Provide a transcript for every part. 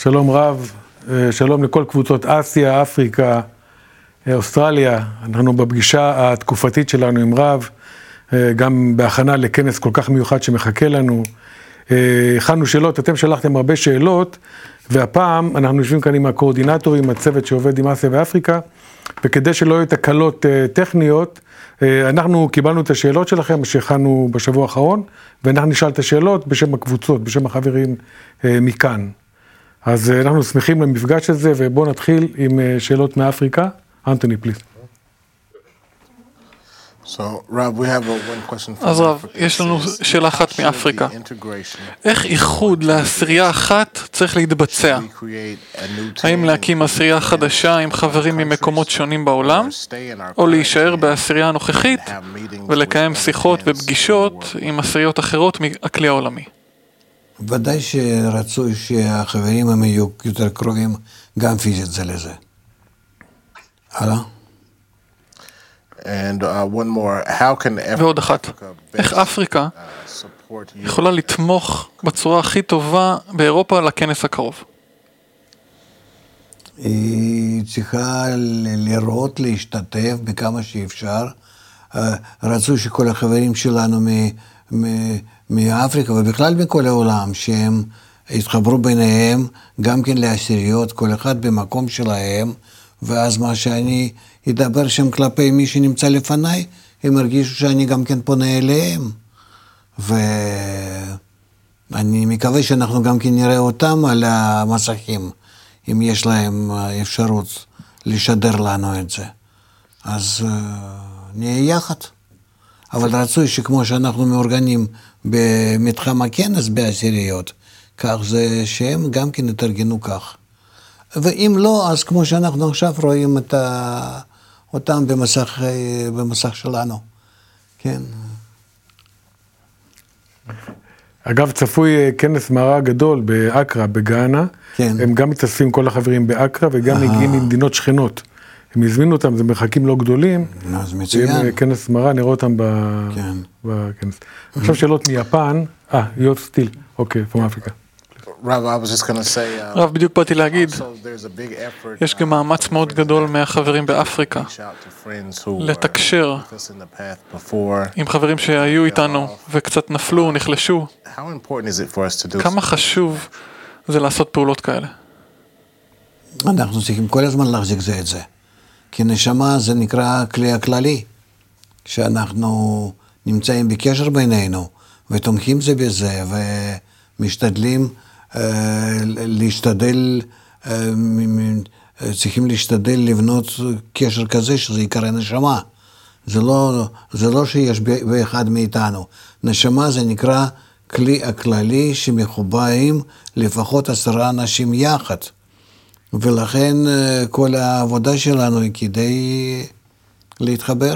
שלום רב, שלום לכל קבוצות אסיה, אפריקה, אוסטרליה. אנחנו בפגישה התקופתית שלנו עם רב, גם בהכנה לכנס כל כך מיוחד שמחכה לנו. הכנו שאלות, אתם שלחתם הרבה שאלות, והפעם אנחנו יושבים כאן עם הקואורדינטורים, הצוות שעובד עם אסיה ואפריקה, וכדי שלא יהיו תקלות טכניות, אנחנו קיבלנו את השאלות שלכם שהכנו בשבוע האחרון, ואנחנו נשאל את השאלות בשם הקבוצות, בשם החברים מכאן. אז אנחנו שמחים למפגש הזה, ובואו נתחיל עם שאלות מאפריקה. אנטוני, פליז. אז רב, יש לנו שאלה אחת מאפריקה. איך איחוד לעשירייה אחת צריך להתבצע? האם להקים עשירייה חדשה עם חברים ממקומות שונים בעולם, או להישאר בעשירייה הנוכחית ולקיים שיחות ופגישות עם עשיריות אחרות מהכלי העולמי? ודאי שרצוי שהחברים הם יהיו יותר קרובים גם פיזית זה לזה. הלאה? ועוד אחת, איך אפריקה יכולה לתמוך בצורה הכי טובה באירופה לכנס הקרוב? היא צריכה לראות, להשתתף בכמה שאפשר. רצוי שכל החברים שלנו מאפריקה ובכלל מכל העולם, שהם התחברו ביניהם גם כן לעשיריות, כל אחד במקום שלהם, ואז מה שאני אדבר שם כלפי מי שנמצא לפניי, הם הרגישו שאני גם כן פונה אליהם. ואני מקווה שאנחנו גם כן נראה אותם על המסכים, אם יש להם אפשרות לשדר לנו את זה. אז נהיה יחד. אבל רצוי שכמו שאנחנו מאורגנים במתחם הכנס בעשיריות, כך זה שהם גם כן התארגנו כך. ואם לא, אז כמו שאנחנו עכשיו רואים אותם במסך שלנו. כן. אגב, צפוי כנס מערה גדול באקרה, בגאנה. כן. הם גם מתאספים כל החברים באקרה וגם מגיעים ממדינות שכנות. הם הזמינו אותם, זה מרחקים לא גדולים. אז מצוין. כנס מראה, נראה אותם בכנס. עכשיו שאלות מיפן. יואב סטיל. אוקיי, פה מאפריקה. רב, בדיוק באתי להגיד, יש גם מאמץ מאוד גדול מהחברים באפריקה לתקשר עם חברים שהיו איתנו וקצת נפלו, נחלשו. כמה חשוב זה לעשות פעולות כאלה? אנחנו צריכים כל הזמן להחזיק זה את זה. כי נשמה זה נקרא כלי הכללי, שאנחנו נמצאים בקשר בינינו ותומכים זה בזה ומשתדלים צריכים להשתדל לבנות קשר כזה שזה יקרא נשמה. זה לא שיש באחד מאיתנו. נשמה זה נקרא כלי הכללי שמחוברים לפחות 10 אנשים יחד. ולכן כל העבודה שלנו היא כדי להתחבר.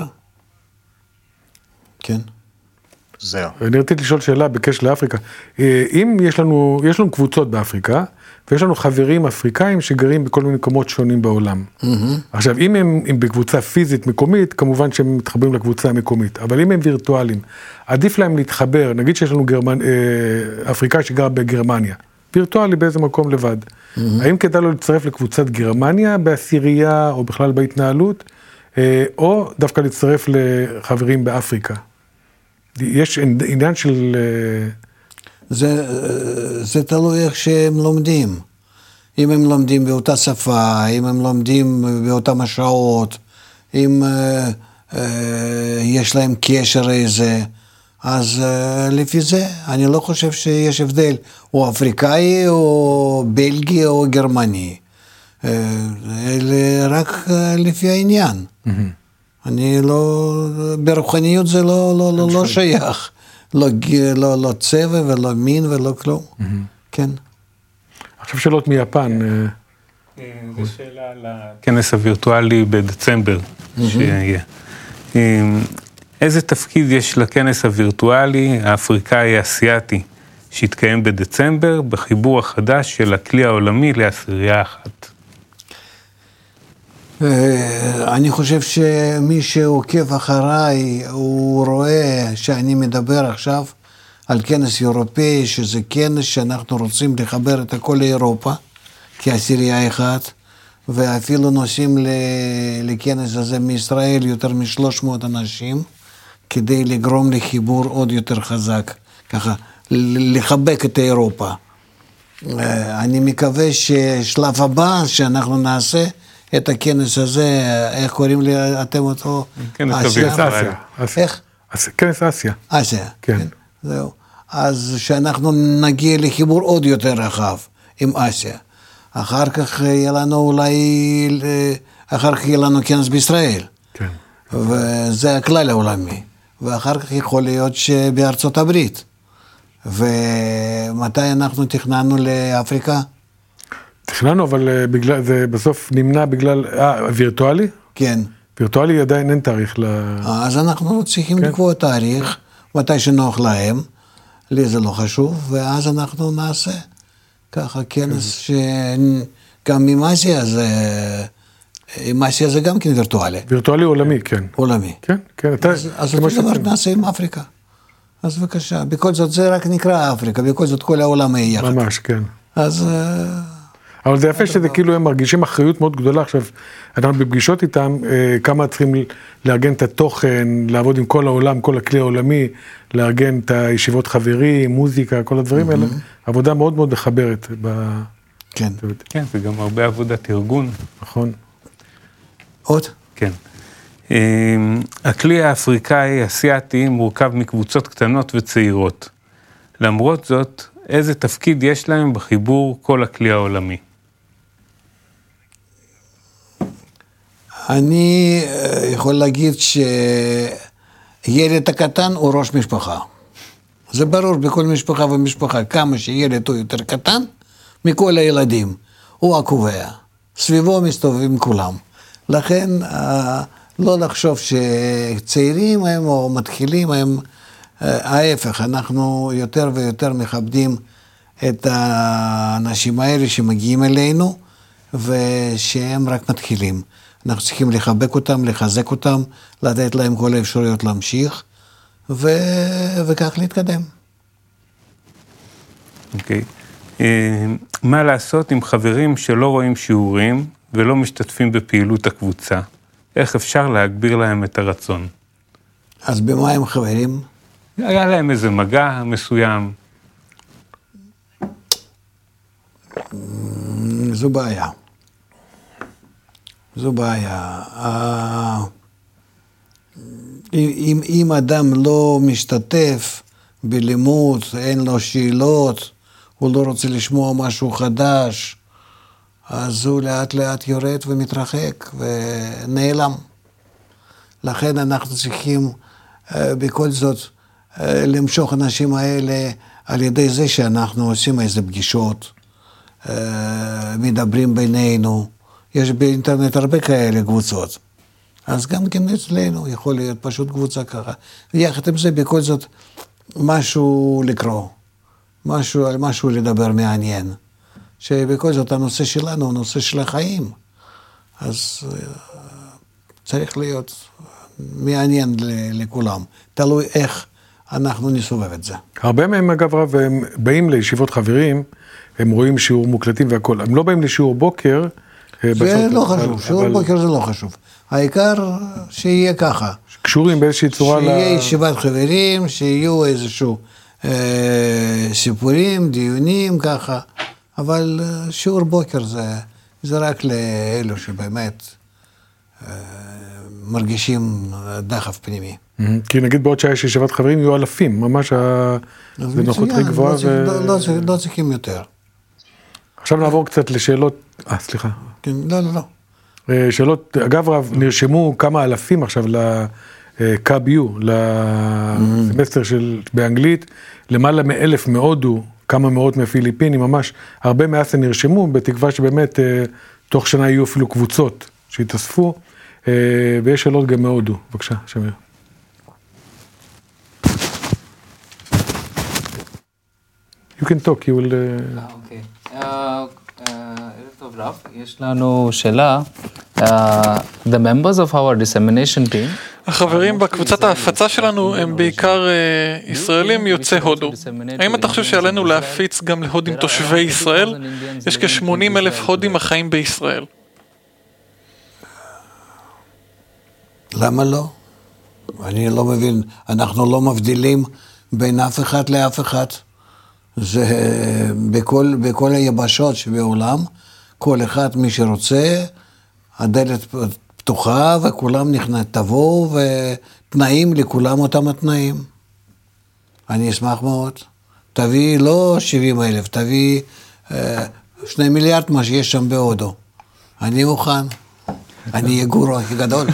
כן. זהו. אני רציתי לשאול שאלה בקשר לאפריקה. אם יש לנו קבוצות באפריקה, ויש לנו חברים אפריקאים שגרים בכל מיני מקומות שונים בעולם. עכשיו, אם הם בקבוצה פיזית מקומית, כמובן שהם מתחברים לקבוצה המקומית. אבל אם הם וירטואליים, עדיף להם להתחבר. נגיד שיש לנו אפריקאי שגר בגרמניה. וירטואלי באיזה מקום לבד. האם כדאי לו להצטרף לקבוצת גרמניה בעשירייה, או בכלל בהתנהלות, או דווקא להצטרף לחברים באפריקה? יש עניין של... זה תלוי איך שהם לומדים. אם הם לומדים באותה שפה, אם הם לומדים באותם השעות, אם יש להם קשר איזה, אז לפי זה אני לא חושב שיש הבדל, או אפריקאי, או בלגי, או גרמני. אלה רק לפי העניין. אני לא, ברוחניות זה לא שייך. לא צבע ולא מין ולא כלום. כן. עכשיו שאלות מיפן. זו שאלה על הכנס הווירטואלי בדצמבר שיהיה. איזה תפקיד יש לכנס הווירטואלי האפריקאי האסייתי שהתקיים בדצמבר בחיבור החדש של הכלי העולמי לעשירייה אחת? אני חושב שמי שעוקב אחריי, הוא רואה שאני מדבר עכשיו על כנס אירופאי, שזה כנס שאנחנו רוצים לחבר את הכל לאירופה, כעשירייה אחת, ואפילו נוסעים לכנס הזה מישראל יותר מ-300 אנשים, כדי לגרום לחיבור עוד יותר חזק, ככה, לחבק את אירופה. אני מקווה ששלב הבא שאנחנו נעשה את הכנס הזה, איך קוראים לי אתם אותו? כנס אסיה. איך? כנס אסיה. אסיה, כן. זהו. אז שאנחנו נגיע לחיבור עוד יותר רחב עם אסיה. אחר כך יהיה לנו כנס בישראל. כן. וזה הכלל העולמי. ואחר כך יכול להיות שבארצות הברית. ומתי אנחנו תכננו לאפריקה? תכננו, אבל בגלל, זה בסוף נמנע בגלל, וירטואלי? כן. וירטואלי עדיין אין תאריך אז אנחנו צריכים לקבוע תאריך, מתי שנוח להם, לי זה לא חשוב, ואז אנחנו נעשה ככה כנס שגם עם אסיה זה גם כן וירטואלי. וירטואלי עולמי, כן. עולמי. כן, כן. אז אותו דבר נעשה עם אפריקה. אז בבקשה, בכל זאת זה רק נקרא אפריקה, בכל זאת כל העולם יהיה יחד. ממש, כן. אז... אבל זה יפה שזה כאילו הם מרגישים אחריות מאוד גדולה. עכשיו, אנחנו בפגישות איתם, כמה צריכים לארגן את התוכן, לעבוד עם כל העולם, כל הכלי העולמי, לארגן את הישיבות חברים, מוזיקה, כל הדברים האלה. עבודה מאוד מאוד מחברת. כן. כן, זה גם הרבה עבודת ארגון. נכון. עוד? כן. הכלי האפריקאי-אסיאטי מורכב מקבוצות קטנות וצעירות. למרות זאת, איזה תפקיד יש להם בחיבור כל הכלי העולמי? אני יכול להגיד שילד הקטן הוא ראש משפחה. זה ברור בכל משפחה ומשפחה, כמה שילד הוא יותר קטן מכל הילדים, הוא הקובע. סביבו מסתובבים כולם. לכן לא לחשוב שצעירים הם או מתחילים הם ההפך, אנחנו יותר ויותר מכבדים את האנשים האלה שמגיעים אלינו ושהם רק מתחילים. אנחנו צריכים לחבק אותם, לחזק אותם, לתת להם כל האפשרויות להמשיך וכך להתקדם. אוקיי. מה לעשות עם חברים שלא רואים שיעורים ולא משתתפים בפעילות הקבוצה? איך אפשר להגביר להם את הרצון? אז במה הם חברים? היה להם איזה מגע מסוים. זו בעיה. זו בעיה. אם אדם לא משתתף בלימוד, אין לו שאלות, הוא לא רוצה לשמוע משהו חדש, אז הוא לאט לאט יורד ומתרחק ונעלם. לכן אנחנו צריכים בכל זאת למשוך אנשים האלה על ידי זה שאנחנו עושים איזה פגישות, מדברים בינינו. יש באינטרנט הרבה כאלה קבוצות. אז גם כן אצלנו יכול להיות פשוט קבוצה ככה. ויחד עם זה בכל זאת משהו לקרוא, משהו לדבר מעניין. שבכל זאת הנושא שלנו הוא נושא של החיים. אז צריך להיות מעניין לכולם. תלוי איך אנחנו נסובב את זה. הרבה מהם אגב רב, הם באים לישיבות חברים, הם רואים שיעור מוקלטים והכל. הם לא באים לשיעור בוקר. זה לא חשוב, שיעור בוקר זה לא חשוב. העיקר שיהיה ככה. קשורים באיזושהי צורה. שיהיה ישיבת חברים, שיהיו איזשהו סיפורים, דיונים ככה. אבל שיעור בוקר זה רק לאלו שבאמת מרגישים דחף פנימי. כי נגיד בעוד שעה יש ישיבת חברים, יהיו אלפים, ממש בנוחות הכי גבוהה. לא צריכים יותר. עכשיו נעבור קצת לשאלות, סליחה. לא. שאלות, אגב רב, נרשמו כמה אלפים עכשיו ל-KBU, לסמסטר באנגלית, למעלה מ1,000 מהודו, כמה מאות מהפיליפינים, ממש הרבה מאסיה נרשמו, בתקווה שבאמת תוך שנה יהיו אפילו קבוצות שהתאספו, ויש שאלות גם מהודו. בבקשה, שמיר. You can talk, you will... אוקיי. ערב טוב רב, יש לנו שאלה. The members of our dissemination team... החברים בקבוצת ההפצה שלנו הם בעיקר ישראלים יוצאי הודו. האם אתה חושב שעלינו להפיץ גם להודים תושבי ישראל? יש כ-80,000 הודים החיים בישראל. למה לא? אני לא מבין, אנחנו לא מבדילים בין אף אחד לאף אחד. זה בכל היבשות שבעולם, כל אחד מי שרוצה, הדלת פתוחה וכולם תבואו ותנאים לכולם אותם התנאים. אני אשמח מאוד. תביא לא 70,000, תביא 2 מיליארד מה שיש שם בהודו. אני מוכן. אני אהיה גורו הכי גדול.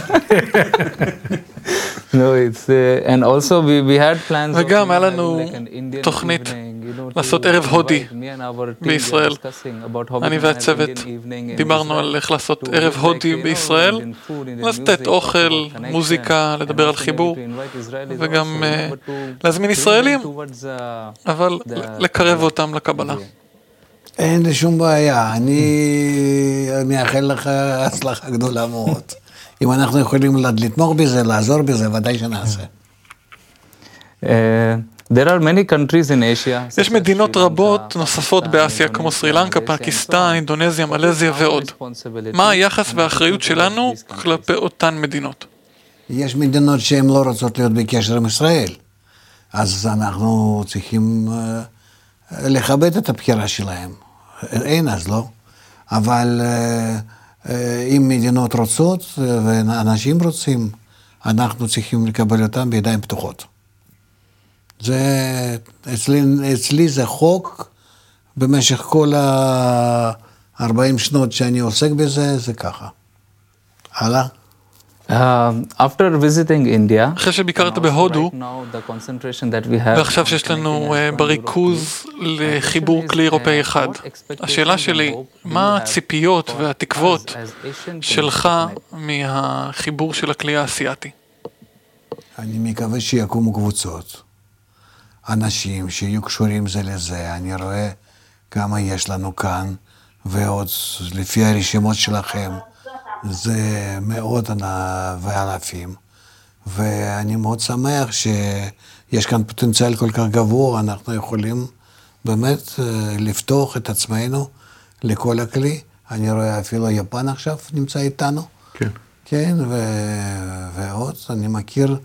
and also we had plans וגם היה לנו תוכנית לעשות ערב הודי בישראל. אני והצוות דיברנו על איך לעשות ערב הודי בישראל, לתת אוכל, מוזיקה, לדבר על חיבור, וגם להזמין ישראלים, אבל לקרב אותם לקבלה. אין לי שום בעיה, אני מאחל לך הצלחה גדולה מאוד. אם אנחנו יכולים לתמוך בזה, לעזור בזה, ודאי שנעשה. There are many countries in Asia. יש מדינות רבות נוספות באסיה, כמו סרי לנקה, פקיסטן, אינדונזיה, מלזיה ועוד. מה היחס והאחריות שלנו כלפי אותן מדינות? יש מדינות שהן לא רוצות להיות בקשר עם ישראל, אז אנחנו צריכים לכבד את הבחירה שלהם. אין אז לא, אבל אם מדינות רוצות ואנשים רוצים, אנחנו צריכים לקבל אותם בידיים פתוחות. אצלי זה חוק, במשך כל 40 שנות שאני עוסק בזה, זה ככה. הלאה. After visiting India, אחרי שביקרת בהודו, ועכשיו שיש לנו בריכוז לחיבור כלי אירופאי אחד, השאלה שלי, מה הציפיות והתקוות שלך מהחיבור של הכלי האסייתי? אני מקווה שיקומו קבוצות, אנשים שיהיו קשורים זה לזה. אני רואה כמה יש לנו כאן, ועוד לפי הרשימות שלכם, זה מאות ואלפים, ואני מאוד שמח שיש כאן פוטנציאל כל כך גבוה, אנחנו יכולים באמת לפתוח את עצמנו לכל הכלי. אני רואה אפילו יפן עכשיו נמצא איתנו. כן. כן, ועוד, אני מכיר,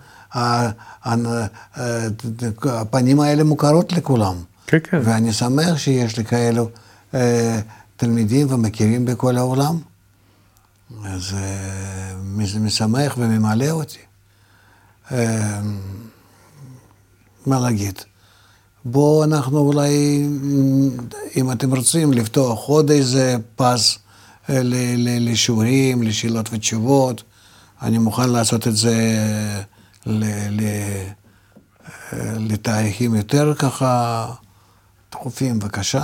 הפנים האלה מוכרות לכולם. כן, כן. ואני שמח שיש לי כאלו תלמידים ומכירים בכל העולם. אז זה משמח וממלא אותי. מה להגיד? בואו אנחנו אולי, אם אתם רוצים, לפתוח עוד איזה פס לשיעורים, לשאלות ותשובות. אני מוכן לעשות את זה לתאריכים יותר ככה דחופים, בבקשה.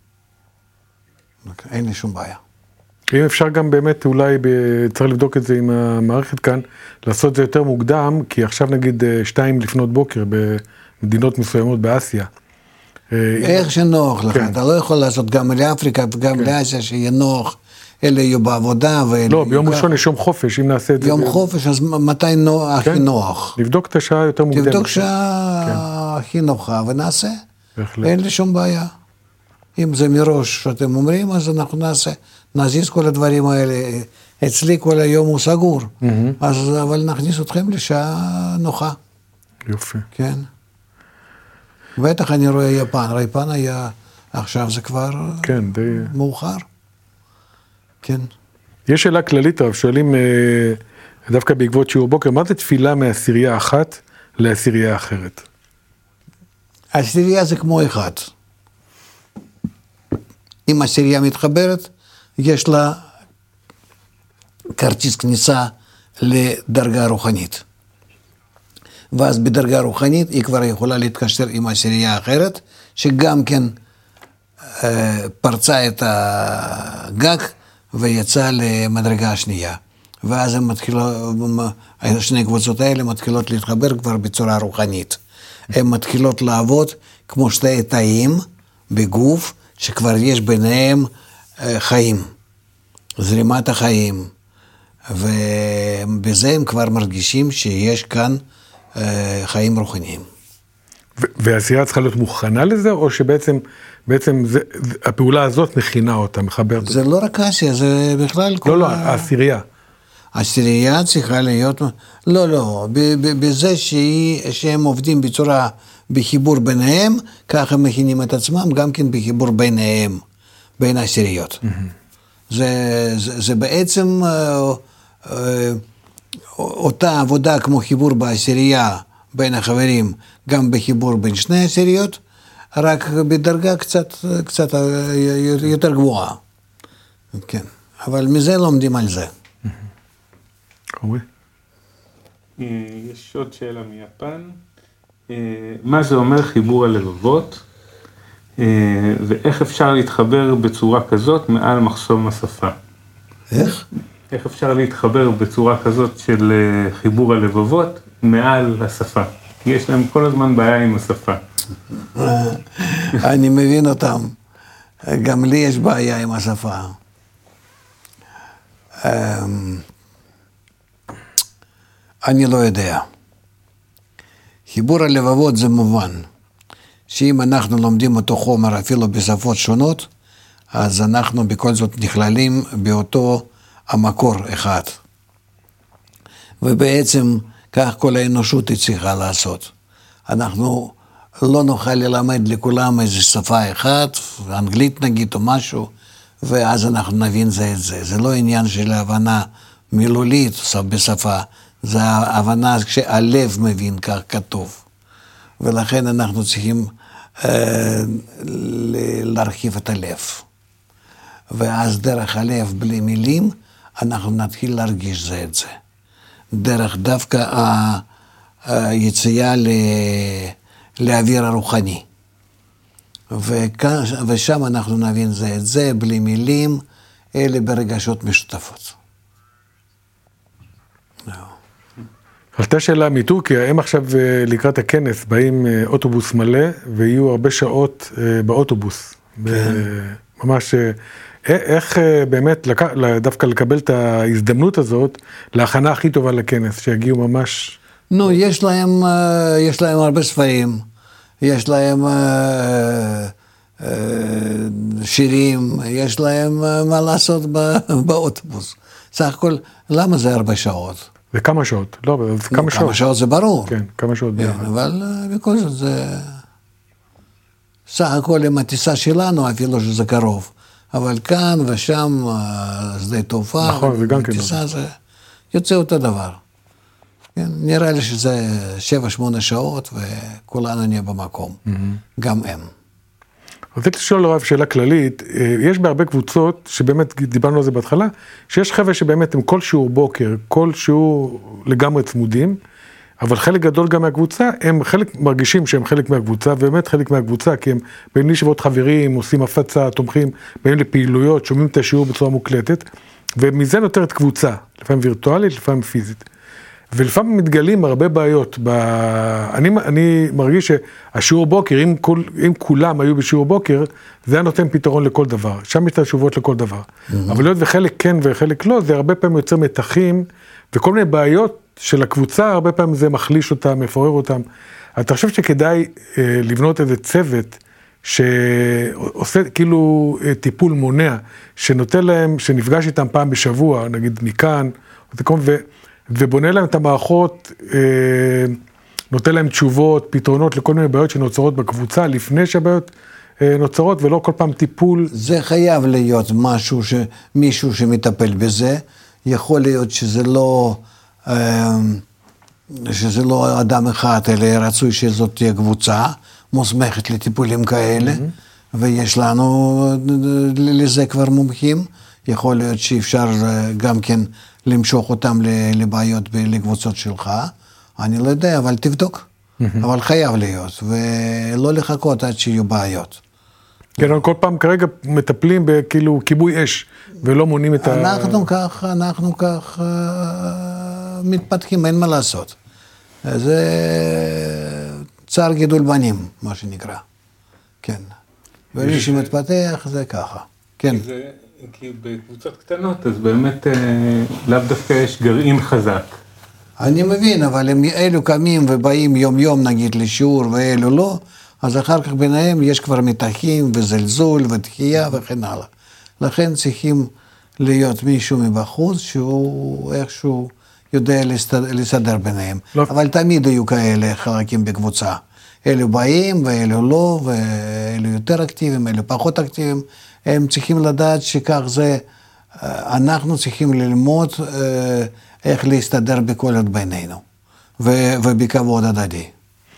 אין לי שום בעיה. אם אפשר גם באמת, אולי צריך לבדוק את זה עם המערכת כאן, לעשות את זה יותר מוקדם, כי עכשיו נגיד 2 לפנות בוקר במדינות מסוימות באסיה. איך שנוח לך, אתה לא יכול לעשות גם לאפריקה וגם לאסיה שיהיה נוח, אלה יהיו בעבודה. לא, ביום ראשון יש יום חופש, אם נעשה את זה. יום חופש, אז מתי הכי נוח? לבדוק את השעה יותר מוקדמת. תבדוק שעה הכי נוחה ונעשה. אין לי שום בעיה. אם זה מראש שאתם אומרים, אז אנחנו נזיז כל הדברים האלה. אצלי כל היום הוא סגור, אבל נכניס אתכם לשעה נוחה. יופי. כן. בטח אני רואה יפן היה, עכשיו זה כבר כן, די מאוחר. כן. יש שאלה כללית, אבל שואלים דווקא בעקבות שיעור בוקר, מה זה תפילה מעשירייה אחת לעשירייה אחרת? עשירייה זה כמו אחד. אם עשירייה מתחברת, יש לה כרטיס כניסה לדרגה רוחנית. ואז בדרגה רוחנית היא כבר יכולה להתקשר עם עשירייה אחרת, שגם כן פרצה את הגג ויצאה למדרגה השנייה. ואז הם שני קבוצות האלה מתחילות להתחבר כבר בצורה רוחנית. הן מתחילות לעבוד כמו שתי תאים בגוף, שכבר יש ביניהם חיים, זרימת החיים, ובזה הם כבר מרגישים שיש כאן חיים רוחניים. והעשייה צריכה להיות מוכנה לזה, או שבעצם הפעולה הזאת מכינה אותה, מחברת אותה? זה לא רק העשייה, זה בכלל... לא, העשירייה. העשירייה צריכה להיות... לא, בזה שהם עובדים בצורה, בחיבור ביניהם, ככה הם מכינים את עצמם, גם כן בחיבור ביניהם, בין העשיריות. זה בעצם אותה עבודה כמו חיבור בעשירייה בין החברים, גם בחיבור בין שני עשיריות, רק בדרגה קצת יותר גבוהה. כן, אבל מזה לומדים על זה. יש עוד שאלה מיפן. מה זה אומר חיבור הלבבות? ואיך אפשר להתחבר בצורה כזאת מעל מחסום השפה? איך אפשר להתחבר בצורה כזאת של חיבור הלבבות מעל השפה? יש להם כל הזמן בעיה עם השפה. אני מבין אותם. גם לי יש בעיה עם השפה. אני לא יודע. חיבור הלבבות זה מובן. שאם אנחנו לומדים אותו חומר אפילו בשפות שונות, אז אנחנו בכל זאת נכללים באותו המקור אחד. ובעצם כך כל האנושות היא צריכה לעשות. אנחנו לא נוכל ללמד לכולם איזו שפה אחת, אנגלית נגיד או משהו, ואז אנחנו נבין זה את זה. זה לא עניין של הבנה מילולית בשפה, זה הבנה שהלב מבין כך כתוב. ולכן אנחנו צריכים להרחיב את הלב. ואז דרך הלב בלי מילים, אנחנו נתחיל להרגיש זה את זה. דרך דווקא היציאה לאוויר הרוחני. ושם אנחנו נבין זה את זה, בלי מילים, אלה ברגשות משותפות. עלתה שאלה מטורקיה, הם עכשיו לקראת הכנס באים אוטובוס מלא, ויהיו הרבה שעות באוטובוס. כן. ממש, איך באמת דווקא לקבל את ההזדמנות הזאת, להכנה הכי טובה לכנס, שיגיעו ממש... נו, יש להם הרבה ספרים, יש להם שירים, יש להם מה לעשות באוטובוס. סך הכל, למה זה 4 שעות? וכמה שעות? לא, כמה שעות. כמה שעות זה ברור. כן, כמה שעות ביחד. אבל בכל זאת זה... סך הכל עם הטיסה שלנו, אפילו שזה קרוב. אבל כאן ושם, שדה תעופה, נכון, זה גם כן. טיסה זה יוצא אותו דבר. כן, נראה לי שזה 7-8 שעות, וכולנו נהיה במקום. גם הם. רציתי לשאול לרב שאלה כללית, יש בהרבה קבוצות, שבאמת דיברנו על זה בהתחלה, שיש חבר'ה שבאמת הם כל שיעור בוקר, כל שיעור לגמרי צמודים, אבל חלק גדול גם מהקבוצה, הם חלק מרגישים שהם חלק מהקבוצה, ובאמת חלק מהקבוצה, כי הם באים לישיבות חברים, עושים הפצה, תומכים, באים לפעילויות, שומעים את השיעור בצורה מוקלטת, ומזה נותרת קבוצה, לפעמים וירטואלית, לפעמים פיזית. ולפעמים מתגלים הרבה בעיות. אני מרגיש שהשיעור בוקר, אם כולם היו בשיעור בוקר, זה היה נותן פתרון לכל דבר. שם יש את התשובות לכל דבר. אבל להיות וחלק כן וחלק לא, זה הרבה פעמים יוצר מתחים, וכל מיני בעיות של הקבוצה, הרבה פעמים זה מחליש אותם, מפורר אותם. אתה חושב שכדאי לבנות איזה צוות, שעושה כאילו טיפול מונע, שנותן להם, שנפגש איתם פעם בשבוע, נגיד מכאן, ובונה להם את המערכות, נותן להם תשובות, פתרונות לכל מיני בעיות שנוצרות בקבוצה, לפני שהבעיות נוצרות, ולא כל פעם טיפול. זה חייב להיות מישהו שמטפל בזה, יכול להיות שזה לא אדם אחד, אלא רצוי שזאת תהיה קבוצה, מוסמכת לטיפולים כאלה, ויש לנו לזה כבר מומחים, יכול להיות שאפשר גם כן למשוך אותם לבעיות לקבוצות שלך, אני לא יודע, אבל תבדוק, אבל חייב להיות, ולא לחכות עד שיהיו בעיות. כן, כל פעם כרגע מטפלים בכאילו כיבוי אש, ולא מונים את אנחנו כך מתפתחים, אין מה לעשות. זה צער גידול בנים, מה שנקרא. כן. ומי שמתפתח זה ככה. כן. כי בקבוצות קטנות, אז באמת לאו דווקא יש גרעין חזק. אני מבין, אבל אם אלו קמים ובאים יום נגיד לשיעור ואלו לא, אז אחר כך ביניהם יש כבר מתחים וזלזול ודחייה וכן הלאה. לכן צריכים להיות מישהו מבחוץ שהוא איכשהו יודע לסדר ביניהם. לא. אבל תמיד היו כאלה חלקים בקבוצה. אלו באים ואלו לא, ואלו יותר אקטיביים, אלו פחות אקטיביים. הם צריכים לדעת שכך זה, אנחנו צריכים ללמוד איך להסתדר בכל עוד בינינו, ובכבוד הדדי.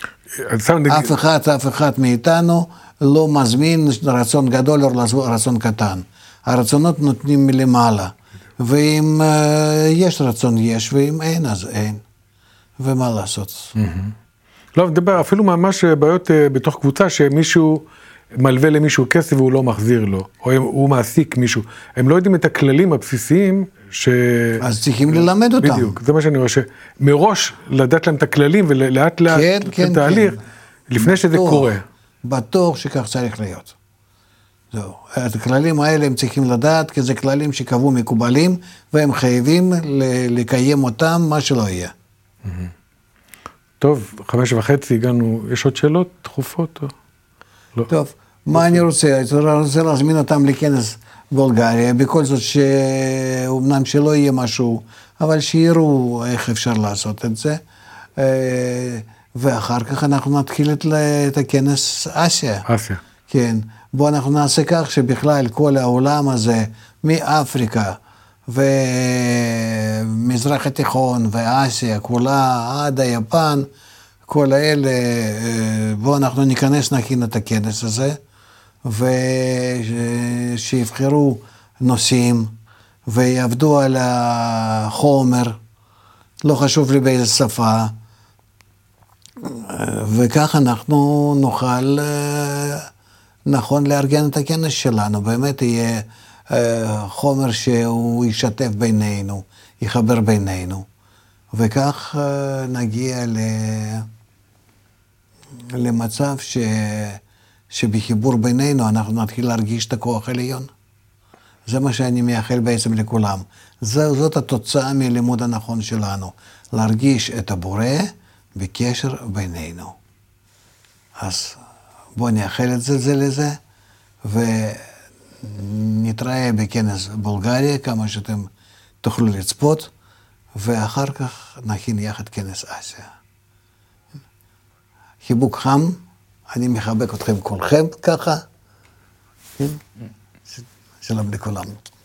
אף אחד מאיתנו לא מזמין רצון גדול או רצון קטן. הרצונות נותנים מלמעלה, ואם יש רצון יש, ואם אין אז אין. ומה לעשות? לא, מדבר אפילו ממש בעיות בתוך קבוצה שמישהו מלווה למישהו כסף והוא לא מחזיר לו, או הוא מעסיק מישהו. הם לא יודעים את הכללים הבסיסיים אז צריכים ללמד אותם. בדיוק, זה מה שאני רואה, שמראש לדעת להם את הכללים ולאט לאט את התהליך, לפני שזה קורה. בטוח שכך צריך להיות. זהו. את הכללים האלה הם צריכים לדעת, כי זה כללים שקבעו מקובלים, והם חייבים לקיים אותם, מה שלא יהיה. טוב, 5:30 הגענו, יש עוד שאלות דחופות? לא. טוב, מה אני רוצה? אני רוצה להזמין אותם לכנס בולגריה, בכל זאת שאומנם שלא יהיה משהו, אבל שיראו איך אפשר לעשות את זה. ואחר כך אנחנו נתחיל את הכנס אסיה. אסיה. כן. בואו אנחנו נעשה כך שבכלל כל העולם הזה, מאפריקה ומזרח התיכון ואסיה, כולה עד היפן, כל האלה, בואו אנחנו ניכנס, נכין את הכנס הזה, ושיבחרו נושאים ויעבדו על החומר, לא חשוב לי באיזה שפה, וכך אנחנו נוכל נכון לארגן את הכנס שלנו, באמת יהיה חומר שהוא ישתף בינינו, יחבר בינינו, וכך נגיע למצב שבחיבור בינינו אנחנו נתחיל להרגיש את הכוח העליון. זה מה שאני מייחל בעצם לכולם. זאת התוצאה מלימוד הנכון שלנו, להרגיש את הבורא בקשר בינינו. אז בואו נייחל את זה לזה, ונתראה בכנס בולגריה, כמה שאתם תוכלו לצפות, ואחר כך נכין יחד כנס אסיה. חיבוק חם, אני מחבק אתכם כולכם ככה. שלום לכולם.